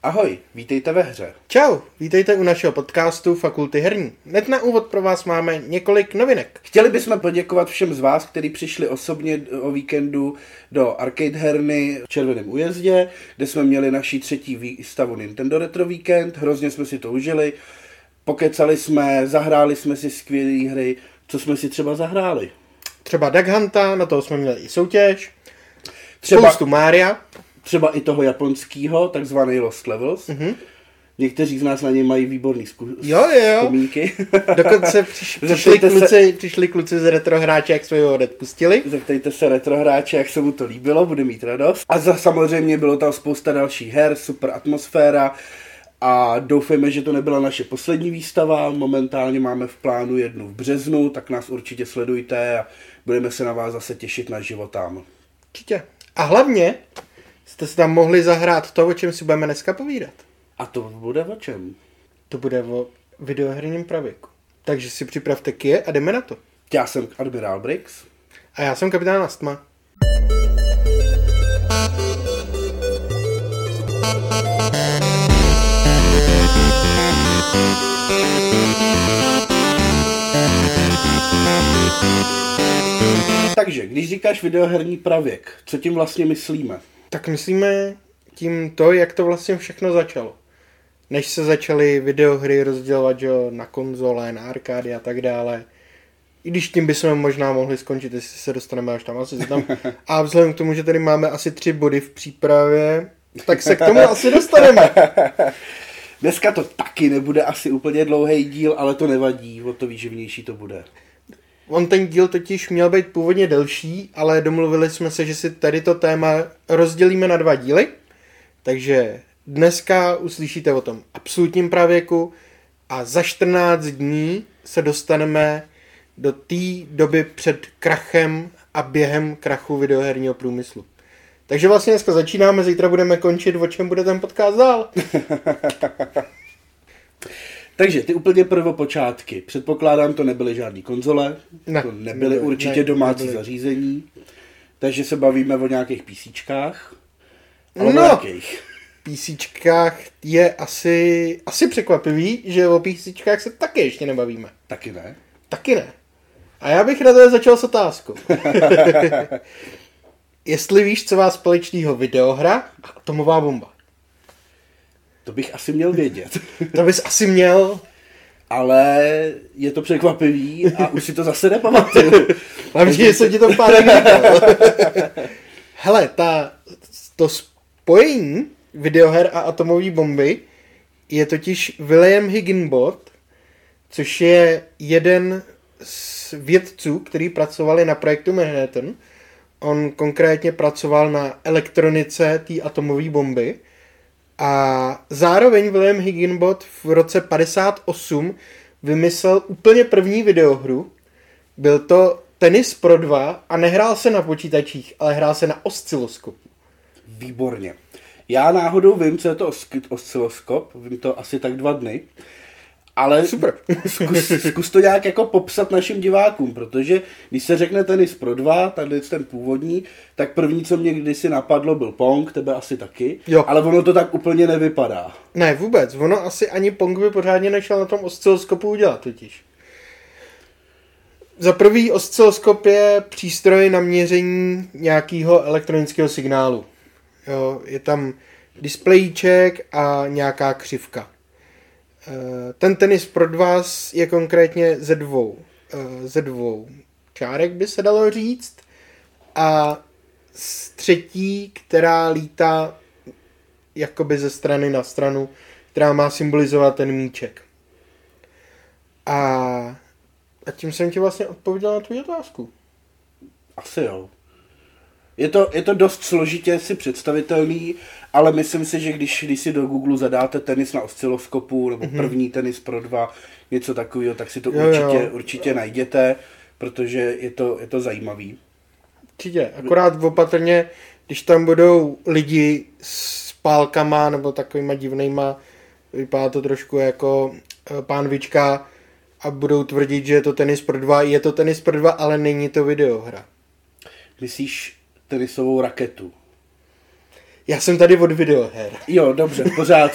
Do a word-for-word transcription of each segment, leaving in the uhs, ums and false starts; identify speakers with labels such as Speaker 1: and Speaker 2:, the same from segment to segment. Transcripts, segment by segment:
Speaker 1: Ahoj, vítejte ve hře.
Speaker 2: Čau, vítejte u našeho podcastu Fakulty herní. Hned na úvod pro vás máme několik novinek.
Speaker 1: Chtěli bychom poděkovat všem z vás, kteří přišli osobně o víkendu do arcade herny v Červeném Újezdě, kde jsme měli naši třetí výstavu Nintendo Retro Weekend. Hrozně jsme si to užili, pokecali jsme, zahráli jsme si skvělé hry. Co jsme si třeba zahráli?
Speaker 2: Třeba Duck Hunta, na toho jsme měli i soutěž.
Speaker 1: Třeba,
Speaker 2: Spoustu Mária.
Speaker 1: Třeba i toho japonského, takzvaný Lost Levels.
Speaker 2: Mm-hmm.
Speaker 1: Někteří z nás na něj mají výborný zku-
Speaker 2: jo, jo.
Speaker 1: vzpomínky.
Speaker 2: Dokonce přiš, přišli, kluci, se, přišli kluci z retrohráče, jak jsme ho odpustili.
Speaker 1: Zeptejte se retrohráče, jak se mu to líbilo, bude mít radost. A za, samozřejmě bylo tam spousta dalších her, super atmosféra a doufejme, že to nebyla naše poslední výstava. Momentálně máme v plánu jednu v březnu, tak nás určitě sledujte a budeme se na vás zase těšit na život tam.
Speaker 2: Určitě. A hlavně jste si tam mohli zahrát to, o čem si budeme dneska povídat.
Speaker 1: A to bude o čem?
Speaker 2: To bude o videoherním pravěku. Takže si připravte kije a jdeme na to.
Speaker 1: Já jsem Admiral Briggs.
Speaker 2: A já jsem kapitán Astma.
Speaker 1: Takže, když říkáš videoherní pravěk, co tím vlastně myslíme?
Speaker 2: Tak myslíme tím to, jak to vlastně všechno začalo. Než se začaly videohry rozdělovat že, na konzole, na arkády a tak dále. I když tím bychom možná mohli skončit, jestli se dostaneme až tam. Asi se tam. A vzhledem k tomu, že tady máme asi tři body v přípravě, tak se k tomu asi dostaneme.
Speaker 1: Dneska to taky nebude asi úplně dlouhý díl, ale to nevadí, o to výživnější to bude.
Speaker 2: On ten díl totiž měl být původně delší, ale domluvili jsme se, že si tady to téma rozdělíme na dva díly. Takže dneska uslyšíte o tom absolutním pravěku a za čtrnáct dní se dostaneme do té doby před krachem a během krachu videoherního průmyslu. Takže vlastně dneska začínáme, zítra budeme končit, o čem bude ten podcast dál.
Speaker 1: Takže ty úplně prvopočátky. Předpokládám, to nebyly žádný konzole,
Speaker 2: ne,
Speaker 1: to nebyly
Speaker 2: nebyly,
Speaker 1: určitě
Speaker 2: ne,
Speaker 1: domácí
Speaker 2: nebyly.
Speaker 1: zařízení, takže se bavíme o nějakých PCčkách. Ale
Speaker 2: no,
Speaker 1: o jakých?
Speaker 2: PCčkách je asi, asi překvapivý, že o PCčkách se taky ještě nebavíme.
Speaker 1: Taky ne.
Speaker 2: Taky ne. A já bych na to začal s otázkou. Jestli víš, co vás společného videohra a atomová bomba.
Speaker 1: To bych asi měl vědět.
Speaker 2: To bys asi měl.
Speaker 1: Ale je to překvapivý a už si to zase nepamatuju.
Speaker 2: Hlavně jsem ti to pár říkal. Hele, ta, to spojení videoher a atomové bomby je totiž William Higginbot, což je jeden z vědců, který pracovali na projektu Manhattan. On konkrétně pracoval na elektronice té atomové bomby. A zároveň William Higginbot v roce padesát osm vymyslel úplně první videohru. Byl to Tenis pro dva a nehrál se na počítačích, ale hrál se na osciloskopu.
Speaker 1: Výborně. Já náhodou vím, co je to osciloskop, vím to asi tak dva dny, ale
Speaker 2: super.
Speaker 1: Zkus, zkus to nějak jako popsat našim divákům, protože když se řekne Tenis pro dva, tady ten původní, tak první, co mě kdysi napadlo, byl Pong, tebe asi taky,
Speaker 2: jo.
Speaker 1: Ale ono to tak úplně nevypadá.
Speaker 2: Ne, vůbec, ono asi ani Pong by pořádně nešel na tom osciloskopu udělat totiž. Za prvý osciloskop je přístroj na měření nějakého elektronického signálu. Jo, je tam displejíček a nějaká křivka. Ten Tenis pro dva je konkrétně ze dvou, ze dvou čárek, by se dalo říct. A z třetí, která lítá jakoby ze strany na stranu, která má symbolizovat ten míček. A, a tím jsem ti vlastně odpověděl na tvou otázku.
Speaker 1: Asi jo. Je to, je to dost složitě si představitelný, ale myslím si, že když, když si do Google zadáte tenis na osciloskopu nebo mm-hmm. první Tenis pro dva, něco takového, tak si to jo, určitě, jo. určitě najděte, protože je to, je to zajímavý.
Speaker 2: Určitě, akorát opatrně, když tam budou lidi s pálkama nebo takovýma divnýma, vypadá to trošku jako pánvička a budou tvrdit, že je to Tenis pro dva, je to Tenis pro dva, ale není to videohra.
Speaker 1: Myslíš tenisovou raketu?
Speaker 2: Já jsem tady od videoher.
Speaker 1: Jo, dobře, v pořádku.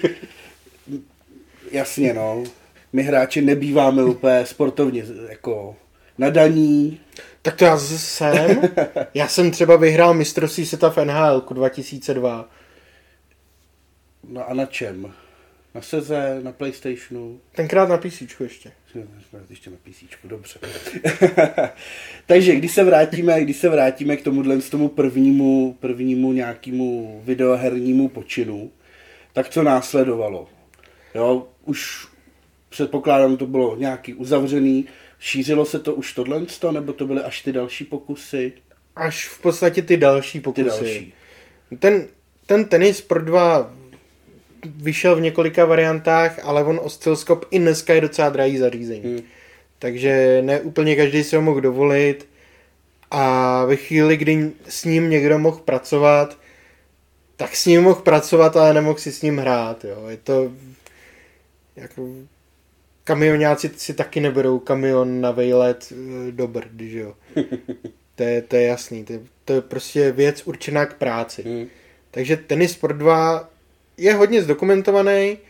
Speaker 1: Jasně, no. My hráči nebýváme úplně sportovně jako nadaní.
Speaker 2: Tak to já jsem. Já jsem třeba vyhrál mistrovství světa v N H L dva tisíce dva.
Speaker 1: No a na čem? Na Seze, na PlayStationu?
Speaker 2: Tenkrát na PCčku ještě.
Speaker 1: Ještě na PCčku, dobře. Takže když se vrátíme, když se vrátíme k tomuhle z tomu prvnímu, prvnímu nějakému videohernímu počinu, tak co následovalo? Jo, už předpokládám, to bylo nějaký uzavřený. Šířilo se to už tohle, nebo to byly až ty další pokusy?
Speaker 2: Až v podstatě ty další pokusy.
Speaker 1: Ty další.
Speaker 2: Ten, ten tenis pro dva vyšel v několika variantách, ale on oscilskop i dneska je docela drahý zařízení. Hmm. Takže ne úplně každý si ho mohl dovolit a ve chvíli, kdy s ním někdo mohl pracovat, tak s ním mohl pracovat, ale nemohl si s ním hrát. Jo. Je to jako... Kamionáci si taky neberou kamion na vejlet do Brdy, že jo. To je, to je jasný. To je, to je prostě věc určená k práci. Hmm. Takže tenis pro dva je hodně zdokumentovaný.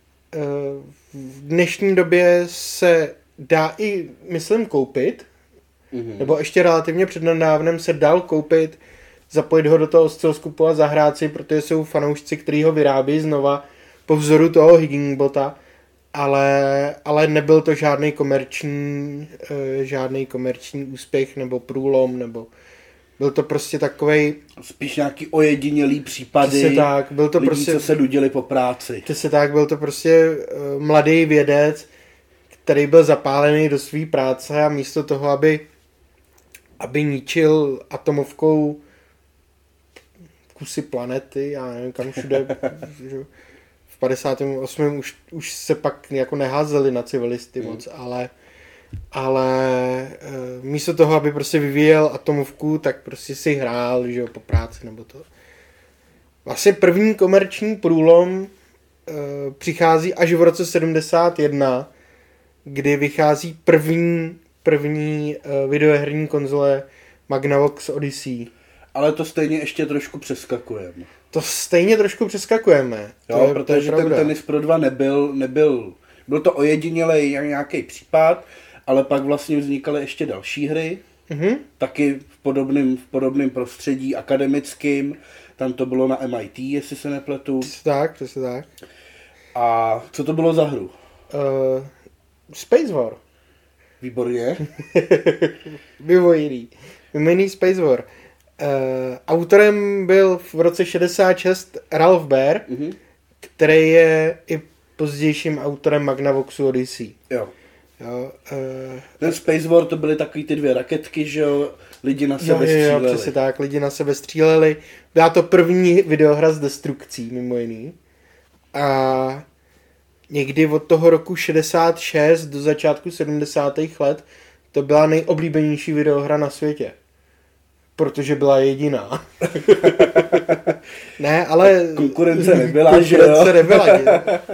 Speaker 2: V dnešní době se dá i, myslím, koupit. Hmm. Nebo ještě relativně přednedávnem se dal koupit, zapojit ho do toho osciloskupu a zahrát si, protože jsou fanoušci, kteří ho vyrábí znova po vzoru toho Higginbota. Ale, ale nebyl to žádný komerční, žádný komerční úspěch nebo průlom, nebo byl to prostě takovej...
Speaker 1: Spíš nějaký ojedinělý případy
Speaker 2: se tak, byl to
Speaker 1: lidí,
Speaker 2: prostě,
Speaker 1: co se nudili po práci.
Speaker 2: Se tak, byl to prostě mladý vědec, který byl zapálený do své práce a místo toho, aby, aby ničil atomovkou kusy planety, já nevím kam všude... V padesátém osmém už, už se pak jako neházeli na civilisty mm. moc, ale, ale e, místo toho, aby prostě vyvíjel atomovku, tak prostě si hrál, že jo, po práci nebo to. Vlastně první komerční průlom e, přichází až v roce sedmdesát jedna, kdy vychází první, první e, videoherní konzole Magnavox Odyssey.
Speaker 1: Ale to stejně ještě trošku přeskakujeme.
Speaker 2: To stejně trošku přeskakujeme.
Speaker 1: Jo, je, protože ten tenis pro dva nebyl, nebyl, byl to ojedinělej nějaký případ, ale pak vlastně vznikaly ještě další hry, mm-hmm. taky v podobném, v podobném prostředí akademickým, tam to bylo na M I T, jestli se nepletu.
Speaker 2: Přesně tak, přesně tak.
Speaker 1: A co to bylo za hru?
Speaker 2: Uh, Space War.
Speaker 1: Výborně.
Speaker 2: Vyvojilý. Vymený Space War. Uh, autorem byl v roce šedesát šest Ralph Baer, mm-hmm. který je i pozdějším autorem Magnavoxu Odyssey.
Speaker 1: Jo.
Speaker 2: jo uh,
Speaker 1: Ten Space War to byly takový ty dvě raketky, že jo, lidi na sebe
Speaker 2: jo,
Speaker 1: stříleli.
Speaker 2: Jo, přesně tak, lidi na sebe stříleli. Byla to první videohra s destrukcí, mimo jiný. A někdy od toho roku šedesát šest do začátku sedmdesátých let to byla nejoblíbenější videohra na světě. Protože byla jediná. Ne, ale...
Speaker 1: Konkurence nebyla, že jo?
Speaker 2: Konkurence nebyla, že?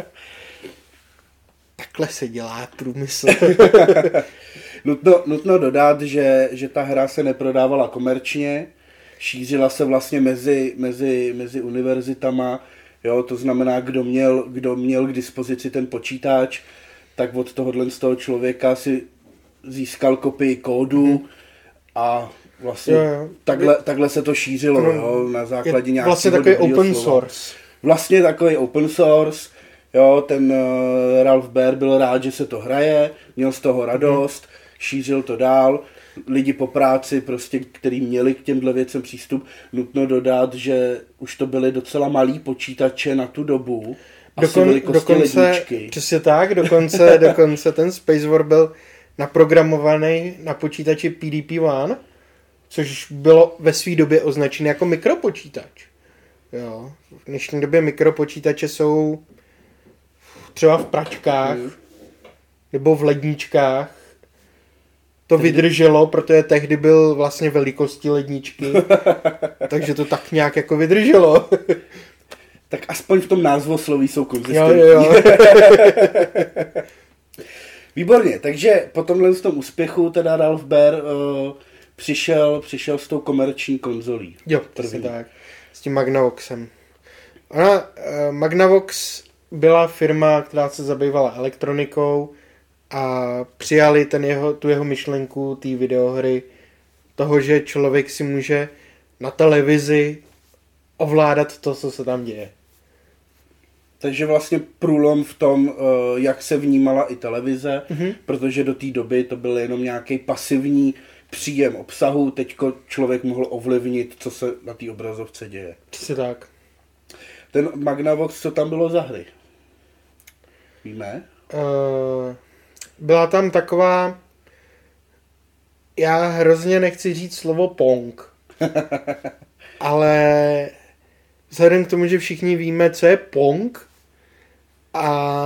Speaker 2: Takhle se dělá průmysl.
Speaker 1: nutno, nutno dodat, že, že ta hra se neprodávala komerčně, šířila se vlastně mezi, mezi, mezi univerzitama, jo, to znamená, kdo měl, kdo měl k dispozici ten počítač, tak od tohohle z toho člověka si získal kopii kódu hmm. a vlastně jo, jo. Takhle, takhle se to šířilo, no, jo, na základě nějakého
Speaker 2: vlastně takový open slova. Source.
Speaker 1: Vlastně takový open source, jo, ten uh, Ralph Baer byl rád, že se to hraje, měl z toho radost, hmm. šířil to dál, lidi po práci, prostě, který měli k těmhle věcem přístup, nutno dodat, že už to byly docela malý počítače na tu dobu, asi
Speaker 2: Dokon,
Speaker 1: velikosti
Speaker 2: dokonce,
Speaker 1: ledničky.
Speaker 2: Přesně tak, dokonce, dokonce ten Space War byl naprogramovaný na počítači P D P jedna, což bylo ve své době označené jako mikropočítač. Jo. V dnešní době mikropočítače jsou třeba v pračkách mm. nebo v ledničkách. To tehdy vydrželo, protože tehdy byl vlastně velikosti ledničky, takže to tak nějak jako vydrželo.
Speaker 1: Tak aspoň v tom názvosloví jsou konzistentní.
Speaker 2: Jo, jo, jo.
Speaker 1: Výborně, takže po tomhle tom úspěchu teda Ralph Baer uh, přišel, přišel s tou komerční konzolí.
Speaker 2: Jo, přesně tak. S tím Magnavoxem. Ona, uh, Magnavox byla firma, která se zabývala elektronikou a přijali ten jeho, tu jeho myšlenku té videohry toho, že člověk si může na televizi ovládat to, co se tam děje.
Speaker 1: Takže vlastně průlom v tom, jak se vnímala i televize, mm-hmm. protože do té doby to byl jenom nějaký pasivní příjem obsahu, teďko člověk mohl ovlivnit, co se na té obrazovce děje.
Speaker 2: Přesně tak.
Speaker 1: Ten Magnavox, co tam bylo za hry? Víme?
Speaker 2: Uh, byla tam taková, já hrozně nechci říct slovo Pong, ale vzhledem k tomu, že všichni víme, co je Pong, a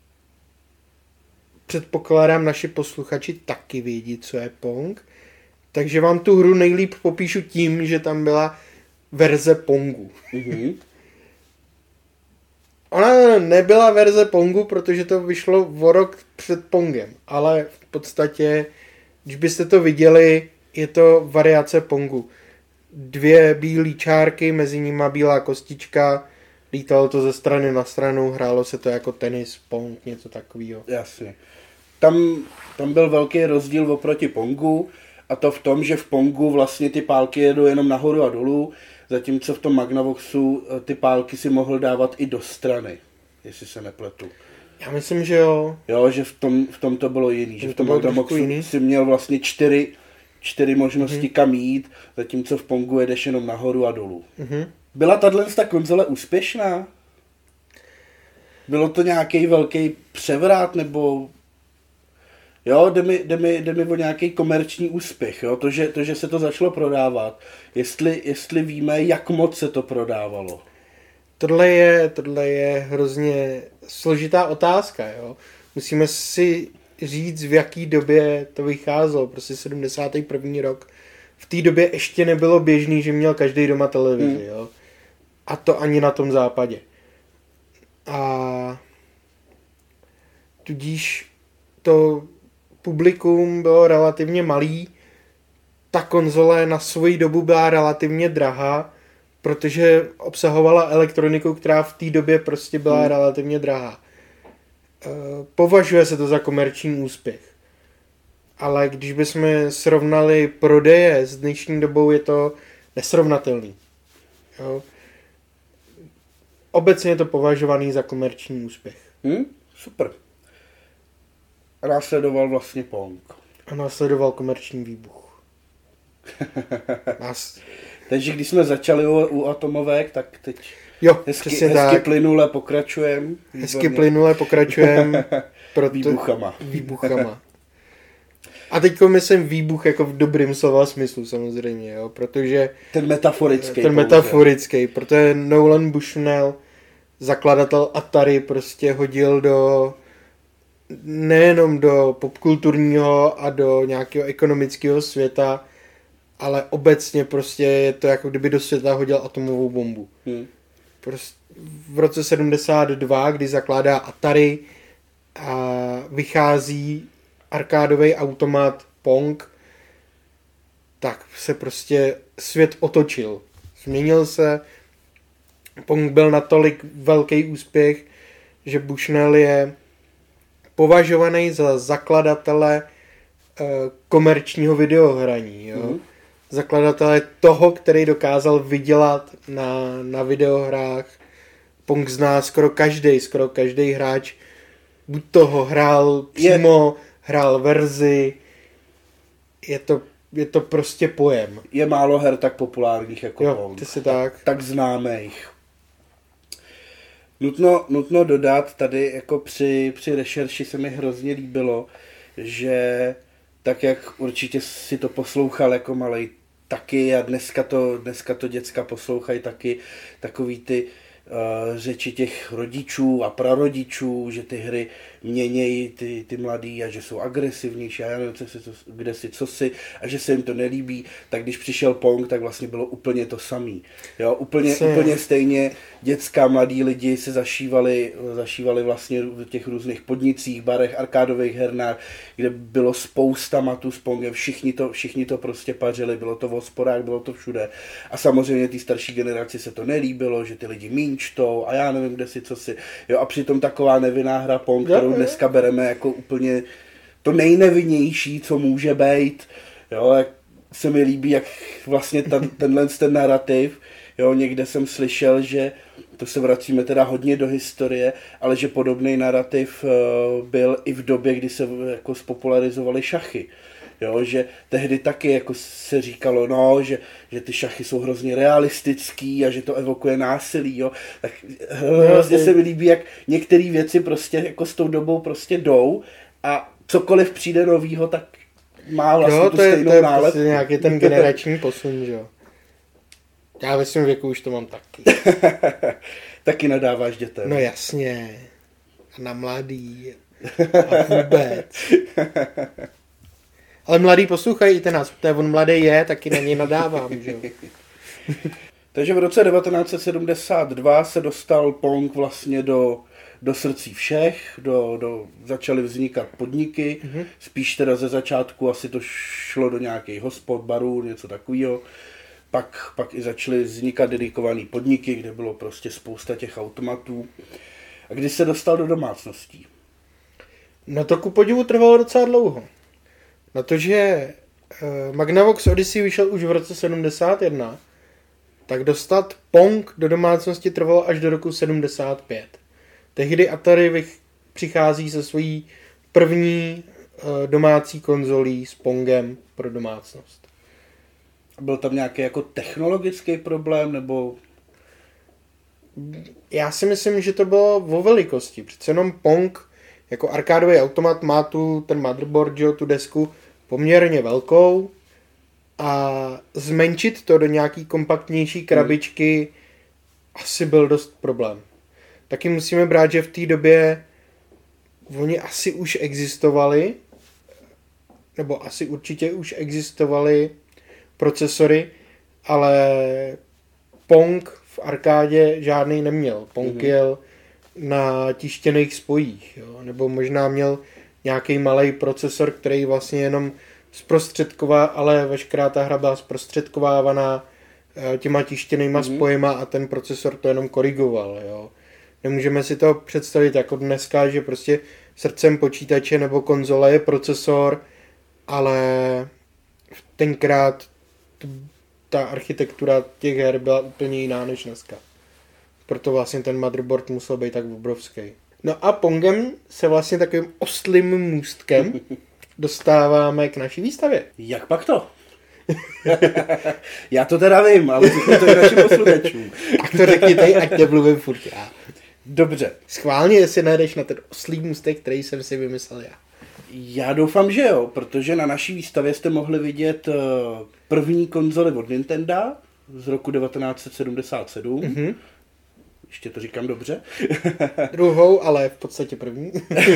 Speaker 2: předpokládám, naši posluchači taky vědí, co je Pong, takže vám tu hru nejlíp popíšu tím, že tam byla verze Pongu. Mm-hmm. Ona nebyla verze Pongu, protože to vyšlo o rok před Pongem, ale v podstatě, když byste to viděli, je to variace Pongu. Dvě bílé čárky, mezi nimi bílá kostička, lítalo to ze strany na stranu, hrálo se to jako tenis, Pong, něco takového.
Speaker 1: Jasně. Tam, tam byl velký rozdíl oproti Pongu, a to v tom, že v Pongu vlastně ty pálky jedou jenom nahoru a dolů, zatímco v tom Magnavoxu ty pálky si mohl dávat i do strany, jestli se nepletu.
Speaker 2: Já myslím, že jo.
Speaker 1: Jo, že v tom, v tom to bylo jiný, že v tom Magnavoxu si měl vlastně čtyři, čtyři možnosti mm-hmm. kam jít, zatímco v Pongu jedeš jenom nahoru a dolů. Mm-hmm. Byla tato konzole úspěšná? Bylo to nějaký velký převrat, nebo... Jo, jde mi, jde mi, jde mi o nějaký komerční úspěch, jo? To, že, to, že se to začalo prodávat. Jestli, jestli víme, jak moc se to prodávalo.
Speaker 2: Tohle je, tohle je hrozně složitá otázka, jo. Musíme si říct, v jaký době to vycházelo, prostě sedmdesátý první rok. V té době ještě nebylo běžný, že měl každý doma televizi, hmm. jo. A to ani na tom západě. A tudíž to publikum bylo relativně malý, ta konzole na svoji dobu byla relativně drahá, protože obsahovala elektroniku, která v té době prostě byla hmm. relativně drahá. Považuje se to za komerční úspěch. Ale když bychom srovnali prodeje s dnešní dobou, je to nesrovnatelný. Jo? Obecně je to považovaný za komerční úspěch.
Speaker 1: Hmm, super. A následoval vlastně Pong.
Speaker 2: A následoval komerční výbuch. Nás...
Speaker 1: Takže když jsme začali u, u atomovek, tak teď
Speaker 2: jo,
Speaker 1: hezky, hezky tak. plynule pokračujeme.
Speaker 2: Hezky plynule pokračujeme.
Speaker 1: Proto... Výbuchama.
Speaker 2: Výbuchama. A teďko myslím výbuch jako v dobrým slova smyslu samozřejmě, jo, protože...
Speaker 1: Ten metaforický.
Speaker 2: Ten metaforický, protože Nolan Bushnell, zakladatel Atari, prostě hodil do... nejenom do popkulturního a do nějakého ekonomického světa, ale obecně prostě je to jako kdyby do světa hodil atomovou bombu. Hmm. Prostě v roce sedmdesát dva, kdy zakládá Atari a vychází arkádový automat Pong, tak se prostě svět otočil. Změnil se. Pong byl natolik velký úspěch, že Bushnell je považovaný za zakladatele e, komerčního videohraní. Jo? Mm. Zakladatele toho, který dokázal vydělat na, na videohrách. Pong zná skoro každý, skoro každý hráč. Buď toho hrál přímo, je, hrál verzi. Je to, je to prostě pojem.
Speaker 1: Je málo her tak populárních jako
Speaker 2: jo,
Speaker 1: Pong.
Speaker 2: Ty si tak.
Speaker 1: tak. Tak známých. Nutno, nutno dodat, tady jako při, při rešerši se mi hrozně líbilo, že tak jak určitě si to poslouchal jako malej taky a dneska to, dneska to děcka poslouchají taky, takový ty řeči těch rodičů a prarodičů, že ty hry měnějí ty, ty mladý a že jsou agresivnější a já nevím, co si, co, kde si, co si a že se jim to nelíbí, tak když přišel Pong, tak vlastně bylo úplně to samý. Jo, úplně, úplně stejně dětská mladí lidi se zašívali, zašívali vlastně v těch různých podnicích, barech, arkádových hernách, kde bylo spousta matů s Pongem, všichni to, všichni to prostě pařili, bylo to v hospodách, bylo to všude. A samozřejmě té starší generaci se to nelíbilo, že ty lidi míň čtou a já nevím, kde si, co si. Jo, a přitom taková nevinná hra Pong, kterou dneska bereme jako úplně to nejnevinnější, co může být. Jo, jak se mi líbí, jak vlastně ten, tenhle ten narrativ, jo, někde jsem slyšel, že to se vracíme teda hodně do historie, ale že podobný narrativ uh, byl i v době, kdy se jako spopularizovaly šachy. Jo, že tehdy taky jako se říkalo, no, že, že ty šachy jsou hrozně realistický a že to evokuje násilí, jo. Tak hrozně se mi líbí, jak některé věci prostě jako s tou dobou prostě jdou a cokoliv přijde novýho, tak má vlastně
Speaker 2: jo,
Speaker 1: tu
Speaker 2: to je,
Speaker 1: stejnou
Speaker 2: to je
Speaker 1: nálepku.
Speaker 2: Prostě nějaký ten generační posun, že jo. Já ve svém věku už to mám taky.
Speaker 1: Taky nadáváš dětem.
Speaker 2: No jasně. A na mladý. A vůbec. Ale mladý poslouchají i ten nás, protože on mladý je, taky na něj nadávám, že jo.
Speaker 1: Takže v roce devatenáct set sedmdesát dva se dostal Pong vlastně do, do srdcí všech, do, do, začaly vznikat podniky, mm-hmm. spíš teda ze začátku asi to šlo do nějakých hospod, barů, něco takového. Pak, pak i začaly vznikat dedikované podniky, kde bylo prostě spousta těch automatů. A když se dostal do domácností?
Speaker 2: No to ku podivu trvalo docela dlouho. Na to, že Magnavox Odyssey vyšel už v roce sedmdesát jedna, tak dostat Pong do domácnosti trvalo až do roku sedmdesát pět. Tehdy Atari přichází se svojí první domácí konzolí s Pongem pro domácnost.
Speaker 1: Byl tam nějaký jako technologický problém, nebo...
Speaker 2: Já si myslím, že to bylo o velikosti. Přece jenom Pong jako arkádový automat má tu, ten motherboard, jo, tu desku poměrně velkou a zmenšit to do nějaký kompaktnější krabičky hmm. asi byl dost problém. Taky musíme brát, že v té době oni asi už existovali, nebo asi určitě už existovaly procesory, ale Pong v arkádě žádný neměl. Pong mm-hmm. jel na tištěných spojích, jo? Nebo možná měl nějaký malý procesor, který vlastně jenom zprostředková, ale veškerá ta hra byla zprostředkovávaná těma tištěnýma mm-hmm. spojima a ten procesor to jenom korigoval. Jo? Nemůžeme si to představit jako dneska, že prostě srdcem počítače nebo konzole je procesor, ale tenkrát ta architektura těch her byla úplně jiná než dneska. Proto vlastně ten motherboard musel být tak obrovský. No a Pongem se vlastně takovým oslým můstkem dostáváme k naší výstavě.
Speaker 1: Jak pak to? Já to teda vím, ale řekni to i našim posluchačům.
Speaker 2: Tak to řekni tady, ať nemluvím furt já.
Speaker 1: Dobře.
Speaker 2: Schválně, jestli najdeš na ten oslý můstek, který jsem si vymyslel já.
Speaker 1: Já doufám, že jo, protože na naší výstavě jste mohli vidět první konzoli od Nintendo z roku devatenáct set sedmdesát sedm. Mm-hmm. Ještě to říkám dobře.
Speaker 2: Druhou, ale v podstatě první.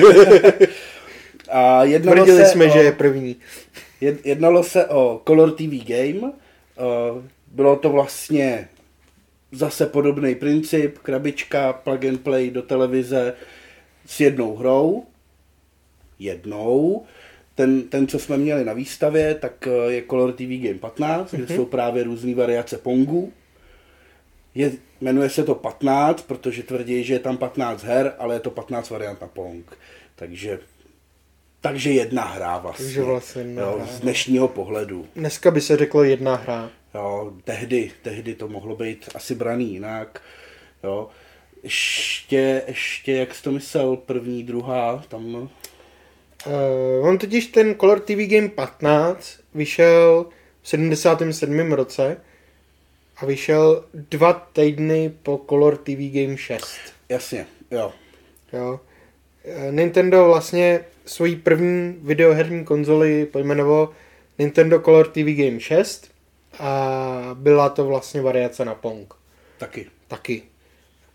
Speaker 1: A jednalo
Speaker 2: Tvrdili
Speaker 1: se
Speaker 2: jsme,
Speaker 1: o,
Speaker 2: že je první.
Speaker 1: Jednalo se o Color T V Game. Bylo to vlastně zase podobný princip, krabička, plug and play do televize s jednou hrou. Jednou. Ten, ten, co jsme měli na výstavě, tak je Color T V Game patnáct, mm-hmm. kde jsou právě různé variace Pongu. Je, jmenuje se to patnáct, protože tvrdí, že je tam patnáct her, ale je to patnáct variant na Pong. Takže, takže jedna hra vlastně. Takže
Speaker 2: vlastně jedna
Speaker 1: jo,
Speaker 2: hra.
Speaker 1: Z dnešního pohledu.
Speaker 2: Dneska by se řeklo jedna hra.
Speaker 1: Jo, tehdy, tehdy to mohlo být asi braný jinak. Jo. Ještě, ještě, jak jsi to myslel, první, druhá, tam...
Speaker 2: Uh, on totiž ten Color T V Game patnáct vyšel v sedmdesátém sedmém roce a vyšel dva týdny po Color T V Game šest.
Speaker 1: Jasně, jo.
Speaker 2: jo. Nintendo vlastně svoji první videoherní konzoli pojmenoval Nintendo Color T V Game šest a byla to vlastně variace na Pong.
Speaker 1: Taky.
Speaker 2: Taky.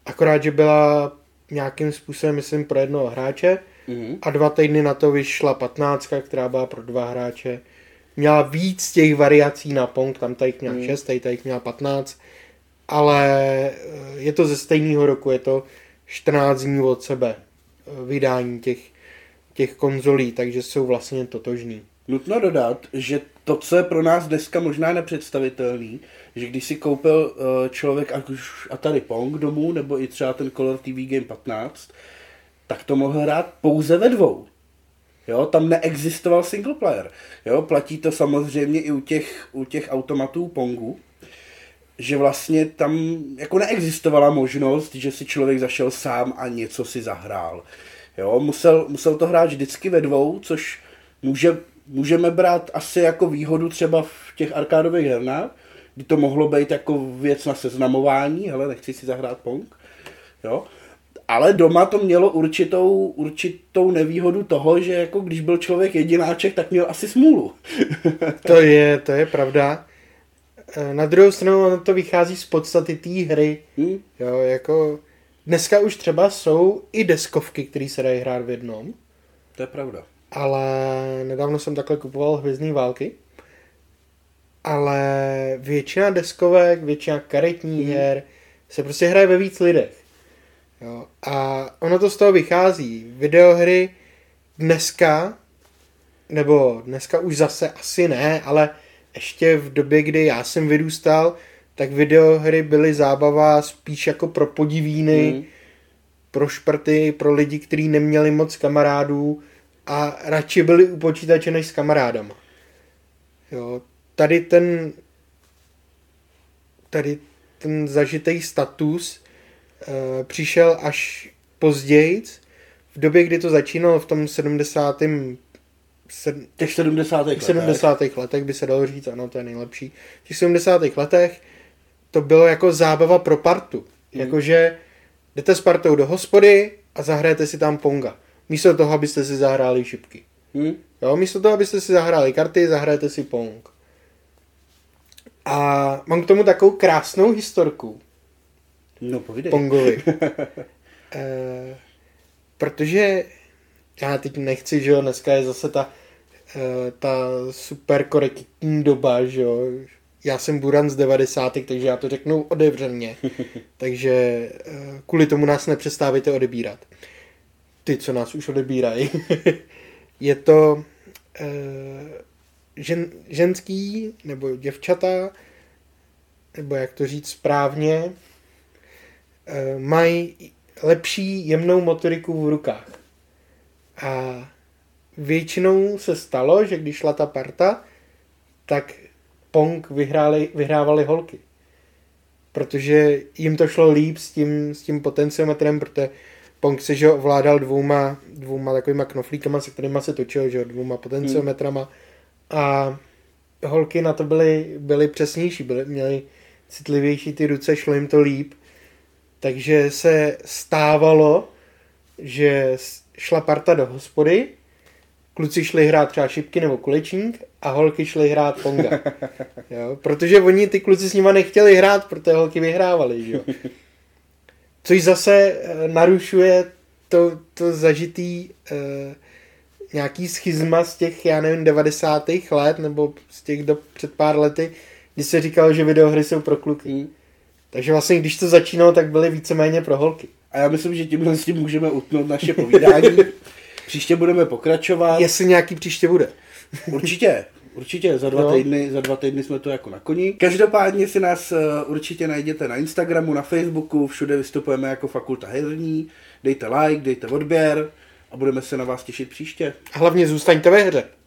Speaker 2: akorát, že byla nějakým způsobem, myslím, pro jednoho hráče mm-hmm. a dva týdny na to vyšla patnáctka, která byla pro dva hráče. Měla víc těch variací na Pong, tam tady měla mm. šest, tady, tady měla patnáct, ale je to ze stejného roku, je to čtrnáct dní od sebe vydání těch, těch konzolí, takže jsou vlastně totožný.
Speaker 1: Nutno dodat, že to, co je pro nás dneska možná nepředstavitelný, že když si koupil uh, člověk ať už Atari Pong domů, nebo i třeba ten Color T V Game patnáct, tak to mohl hrát pouze ve dvou. Jo, tam neexistoval single player. Jo, platí to samozřejmě i u těch, u těch automatů Pongu, že vlastně tam jako neexistovala možnost, že si člověk zašel sám a něco si zahrál. Jo, musel, musel to hrát vždycky ve dvou, což může, můžeme brát asi jako výhodu třeba v těch arkádových hernách, kdy to mohlo být jako věc na seznamování, hele, nechci si zahrát Pong, jo. Ale doma to mělo určitou, určitou nevýhodu toho, že jako když byl člověk jedináček, tak měl asi smůlu.
Speaker 2: To je, to je pravda. Na druhou stranu to vychází z podstaty té hry. Hmm. Jo, jako dneska už třeba jsou i deskovky, které se dají hrát v jednom.
Speaker 1: To je pravda.
Speaker 2: Ale nedávno jsem takhle kupoval Hvězdný války. Ale většina deskovek, většina karetních hmm. her se prostě hraje ve víc lidech. Jo, a ono to z toho vychází. Videohry dneska, nebo dneska už zase asi ne, ale ještě v době, kdy já jsem vyrůstal, tak videohry byly zábava spíš jako pro podivíny, mm. pro šprty, pro lidi, kteří neměli moc kamarádů a radši byli u počítače než s kamarádama. Jo, tady ten tady ten zažitý status přišel až později, v době, kdy to začínalo v tom sedmdesátém
Speaker 1: těch sedmdesátých
Speaker 2: letech. letech by se dalo říct, ano, to je nejlepší. V těch sedmdesátých letech to bylo jako zábava pro partu. Hmm. Jakože jdete s partou do hospody a zahrajete si tam Ponga. Místo toho, abyste si zahráli šipky. Hmm. Jo, místo toho, abyste si zahráli karty, zahrajete si Pong. A mám k tomu takovou krásnou historku.
Speaker 1: No, povídej.
Speaker 2: Pongovi. e, protože já teď nechci, že jo, dneska je zase ta, e, ta super korektní doba, že jo. Já jsem buran z devadesátých, takže já to řeknu otevřeně. takže e, kvůli tomu nás nepřestávejte odebírat. Ty, co nás už odebírají. je to e, žen, ženský, nebo děvčata, nebo jak to říct správně, mají lepší jemnou motoriku v rukách. A většinou se stalo, že když šla ta parta, tak Pong vyhráli, vyhrávali holky. Protože jim to šlo líp s tím, s tím potenciometrem, protože Pong se že ovládal dvouma, dvouma takovýma knoflíkama, se kterýma se točil, že dvouma potenciometrama. Hmm. A holky na to byly, byly přesnější, byly, měly citlivější ty ruce, šlo jim to líp. Takže se stávalo, že šla parta do hospody, kluci šli hrát třeba šipky nebo kulečník a holky šly hrát Ponga. Jo? Protože oni ty kluci s nima nechtěli hrát, protože holky vyhrávali. Jo? Což zase narušuje to, to zažitý eh, nějaký schizma z těch, já nevím, devadesátých let nebo z těch do před pár lety, kdy se říkalo, že videohry jsou pro kluky. Mm. Takže vlastně, když to začínalo, tak byly víceméně pro holky.
Speaker 1: A já myslím, že tímhle s tím můžeme utnout naše povídání. Příště budeme pokračovat.
Speaker 2: Jestli nějaký příště bude.
Speaker 1: Určitě, určitě. Za dva, no. týdny, za dva týdny jsme to jako na koni. Každopádně si nás určitě najděte na Instagramu, na Facebooku, všude vystupujeme jako Fakulta herní. Dejte like, dejte odběr a budeme se na vás těšit příště.
Speaker 2: A hlavně zůstaňte ve hře.